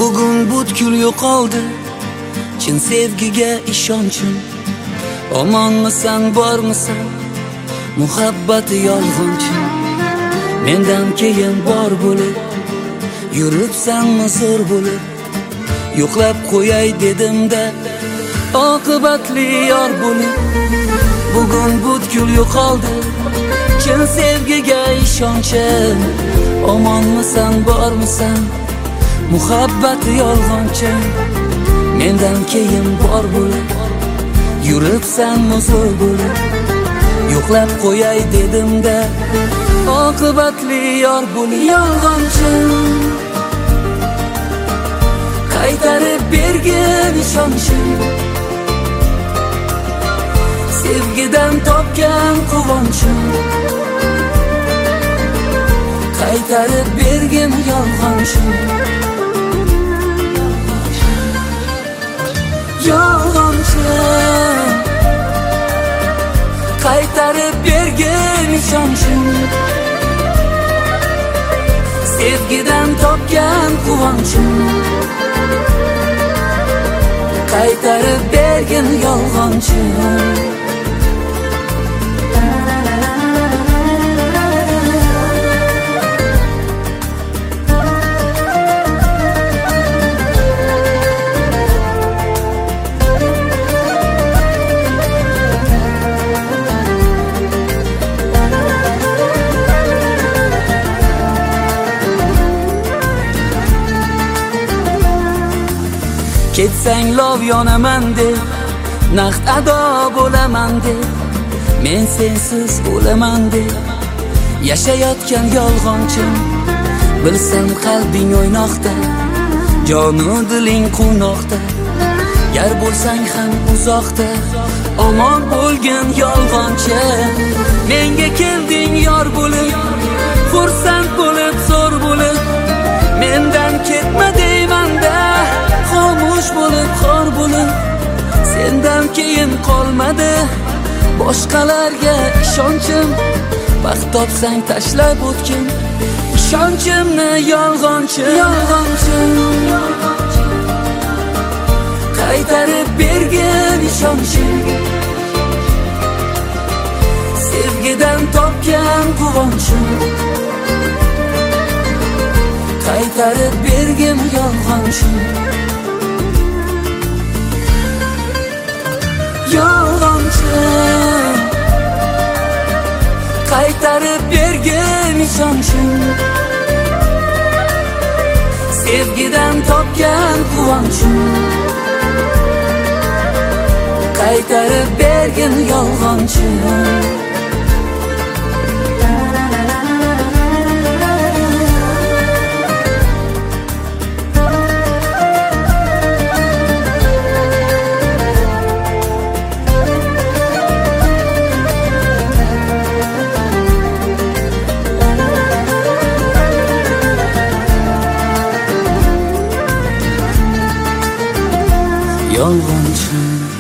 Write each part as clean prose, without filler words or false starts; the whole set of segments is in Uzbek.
Bugun butkul yo'qoldi chin sevgiga ishonchim. Omonmisan, bormisan, muhabbati yolg'onchi. Mendan keyin bor bo'lib yuribsanmi zo'r bo'lib. Yo'qlab qo'yay dedimda oqibatli yor bo'lib. Bugun butkul yo'qoldi chin sevgiga ishonchim. Omonmisan, bormisan, muhabbati yolg'onchi. Mendan keyin bor bo'lib yuribsanmi zo'r bo'lib. Yo'qlab qo'yay dedimda oqibatli yor bo'lib. Yolg'onchi qaytarib bergin ishonchim. Sevgidan topgan quvonchim. Qaytarib bergin yolg'onchim. Yolg'onchi qaytarib bergin ishonchim. Sevgidan topgan quvonchim. Qaytarib bergin yolg'onchi. Ketsang lov yonaman deb, naqd ado bo'laman deb, men sensiz o'laman deb yashayotgan yolg'onchim. Bilsam qalbing o'ynoqda, jonu diling quvnoqda. Gar bo'lsang ham uzoqda, omon bo'lgin yolg'onchi. Menga kelding yor bo'lib, xursand bo'lib, zo'r bo'lib. Mendan ketma deyman-da, xomush bo'lib, xor bo'lib. Sendan keyin qolmadi boshqalarga ishonchim. Baxt topsang tashlab o'tgin ishonchimni yolg'onchi. Yolg'onchi qaytarib bergin ishonchim. Sevgidan topgan quvonchim. Qaytarib bergin yolg'onchim. Yolg'onchi qaytarib bergin ishonchim. Sevgidan topgan quvonchim. Qaytarib bergin yolg'onchi. Yolg'onchi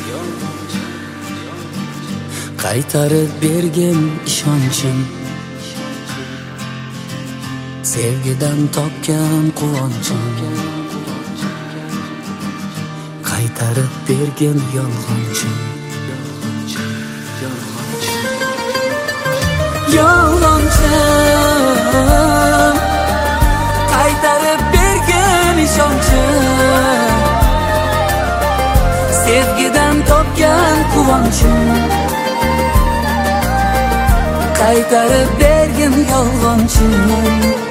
qaytarib bergin ishonchim. Sevgidan topgan quvonchim. Qaytarib bergin yolg'onchim. Yolg'onchi qaytarib bergin ishonchim. Sevgidan topgan quvonchim. Qaytarib bergin yolg'onchim.